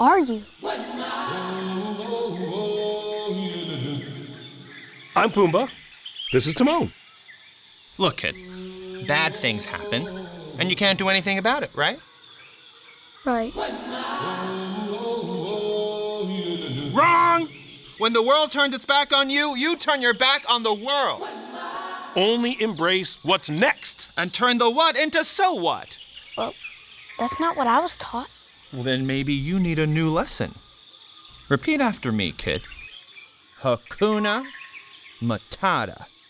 are you? I'm Pumbaa. This is Timon. Look, kid, bad things happen, and you can't do anything about it, right? Right. Wrong! When the world turns its back on you, you turn your back on the world. Only embrace what's next. And turn the what into so what? Well, that's not what I was taught. Well, then maybe you need a new lesson. Repeat after me, kid. Hakuna Matata.